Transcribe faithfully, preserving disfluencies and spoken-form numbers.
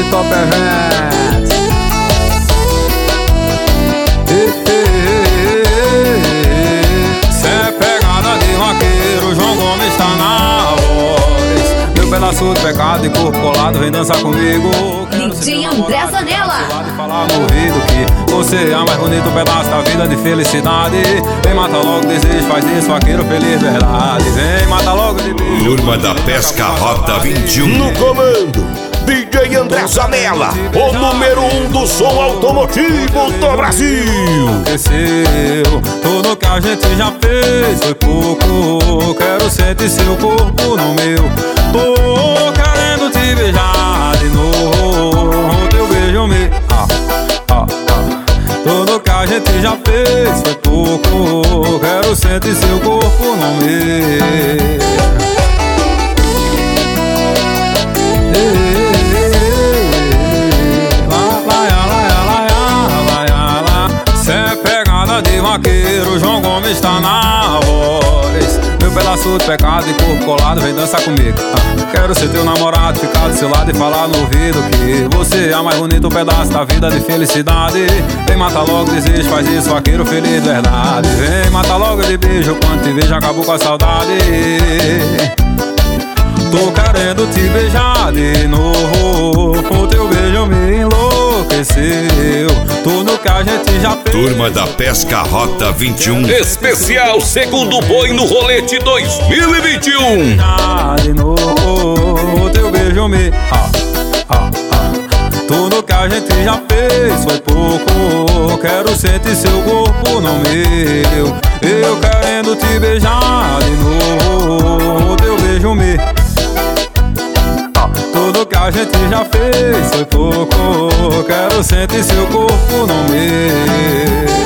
de Top Events. Cê é pegada de vaqueiro, João Gomes tá na voz. Meu pedaço de pecado e corpo colado, vem dançar comigo. D J André Zanella. E falar no ouvido que você é a mais bonito pedaço da vida de felicidade. Vem, mata logo, desejo, faz isso, vaqueiro feliz, verdade. Vem, mata logo de beijo. Turma da Pesca Rota vinte e um. No comando, D J André Zanella, o número um do som automotivo do Brasil. Esqueceu, tudo que a gente já fez foi pouco. Quero sentir seu corpo no meu. Tô querendo te beijar de novo. Teu beijo me... Ah, ah, ah. Tudo que a gente já fez foi pouco. Quero sentir seu corpo no meu. De vaqueiro, João Gomes tá na voz. Meu pedaço de pecado e corpo colado, vem dançar comigo. ah. Quero ser teu namorado, ficar do seu lado e falar no ouvido que você é a mais bonito pedaço da vida de felicidade. Vem, mata logo, desejo, faz isso, vaqueiro feliz, verdade. Vem, mata logo de beijo, quando te vejo acabou com a saudade. Tô querendo te beijar de novo. O teu beijo me enlouqueceu. Tudo que a gente já fez. Turma da Pesca Rota vinte e um. Especial Segundo Boi no Rolete dois mil e vinte e um. De novo, o teu beijo me... Ah, ah, ah. Tudo que a gente já fez foi pouco. Quero sentir seu corpo no meu. Eu querendo te beijar de novo. O teu beijo me... Tudo que a gente já fez foi pouco. Quero sentir seu corpo no meu.